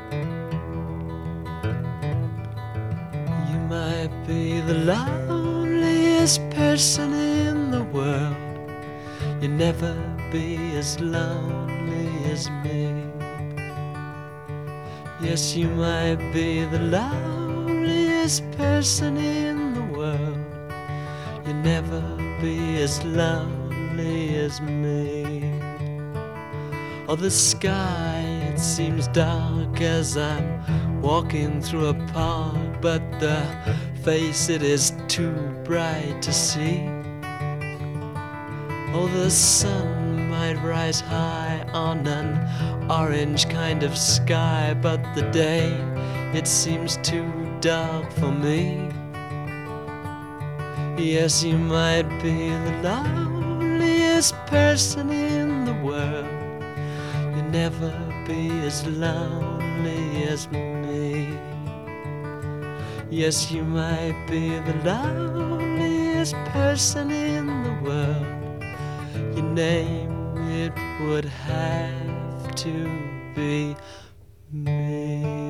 You might be the loneliest person in the world. You'll never be as lonely as me. Yes, you might be the loneliest person in the world. You'll never be as lonely as me. Oh, the sky, it seems dark as I'm walking through a park, but the face, it is too bright to see. Oh, the sun might rise high on an orange kind of sky, but the day, it seems too dark for me. Yes, you might be the loneliest person in the world. You'll never be as lonely as me. Yes, you might be the loneliest person in the world. Your name, it would have to be me.